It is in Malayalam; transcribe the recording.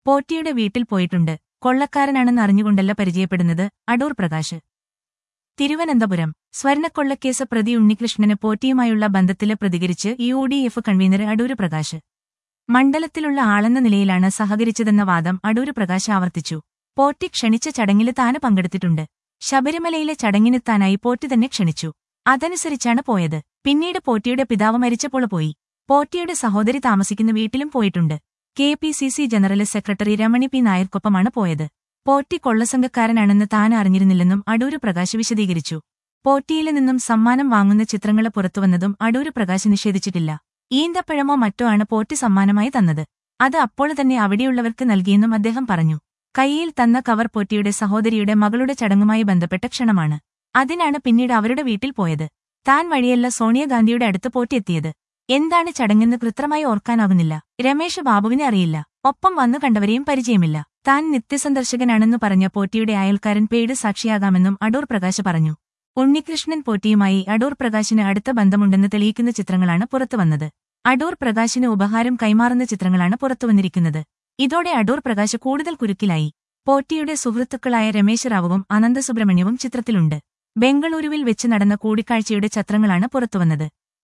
പോറ്റിയുടെ വീട്ടിൽ പോയിട്ടുണ്ട്. കൊള്ളക്കാരനാണെന്ന് അറിഞ്ഞുകൊണ്ടല്ല പരിചയപ്പെടുന്നത്. അടൂർ പ്രകാശ്. തിരുവനന്തപുരം. സ്വർണ്ണക്കൊള്ളക്കേസ് പ്രതി ഉണ്ണികൃഷ്ണന് പോറ്റിയുമായുള്ള ബന്ധത്തില് പ്രതികരിച്ച് UDF കൺവീനർ അടൂര് പ്രകാശ്. മണ്ഡലത്തിലുള്ള ആളെന്ന നിലയിലാണ് സഹകരിച്ചതെന്ന വാദം അടൂര് പ്രകാശ് ആവർത്തിച്ചു. പോറ്റി ക്ഷണിച്ച ചടങ്ങില് താന് പങ്കെടുത്തിട്ടുണ്ട്. ശബരിമലയിലെ ചടങ്ങിനെത്താനായി പോറ്റി തന്നെ ക്ഷണിച്ചു. അതനുസരിച്ചാണ് പോയത്. പിന്നീട് പോറ്റിയുടെ പിതാവ് മരിച്ചപ്പോൾ പോയി. പോറ്റിയുടെ സഹോദരി താമസിക്കുന്ന വീട്ടിലും പോയിട്ടുണ്ട്. KPCC general secretary Ramani P. നായർക്കൊപ്പമാണ് പോയത്. പോറ്റി കൊള്ളസംഘക്കാരനാണെന്ന് താൻ അറിഞ്ഞിരുന്നില്ലെന്നും അടൂര് പ്രകാശ് വിശദീകരിച്ചു. പോറ്റിയില് നിന്നും സമ്മാനം വാങ്ങുന്ന ചിത്രങ്ങള് പുറത്തുവന്നതും അടൂര് പ്രകാശ് നിഷേധിച്ചിട്ടില്ല. ഈന്തപ്പഴമോ മറ്റോ ആണ് പോറ്റി സമ്മാനമായി തന്നത്. അത് അപ്പോൾ തന്നെ അവിടെയുള്ളവർക്ക് നൽകിയെന്നും അദ്ദേഹം പറഞ്ഞു. കൈയിൽ തന്ന കവർ പോറ്റിയുടെ സഹോദരിയുടെ മകളുടെ ചടങ്ങുമായി ബന്ധപ്പെട്ട ക്ഷണമാണ്. അതിനാണ് പിന്നീട് അവരുടെ വീട്ടിൽ പോയത്. താൻ വഴിയല്ല സോണിയാഗാന്ധിയുടെ അടുത്ത് പോറ്റി എത്തിയത്. എന്താണ് ചടങ്ങെന്ന് കൃത്യമായി ഓർക്കാനാവുന്നില്ല. രമേശ് ബാബുവിനെ അറിയില്ല. ഒപ്പം വന്നു കണ്ടവരെയും പരിചയമില്ല. താൻ നിത്യസന്ദർശകനാണെന്നു പറഞ്ഞ പോറ്റിയുടെ അയൽക്കാരൻ പെയ്ഡ് സാക്ഷിയാകാമെന്നും അടൂർ പ്രകാശ് പറഞ്ഞു. ഉണ്ണികൃഷ്ണൻ പോറ്റിയുമായി അടൂർ പ്രകാശിന് അടുത്ത ബന്ധമുണ്ടെന്ന് തെളിയിക്കുന്ന ചിത്രങ്ങളാണ് പുറത്തുവന്നത്. അടൂർ പ്രകാശിന് ഉപഹാരം കൈമാറുന്ന ചിത്രങ്ങളാണ് പുറത്തുവന്നിരിക്കുന്നത്. ഇതോടെ അടൂർ പ്രകാശ് കൂടുതൽ കുരുക്കിലായി. പോറ്റിയുടെ സുഹൃത്തുക്കളായ രമേശ് റാവുവും അനന്തസുബ്രഹ്മണ്യവും ചിത്രത്തിലുണ്ട്. ബംഗളൂരുവിൽ വെച്ച് നടന്ന കൂടിക്കാഴ്ചയുടെ ചിത്രങ്ങളാണ് പുറത്തുവന്നത്.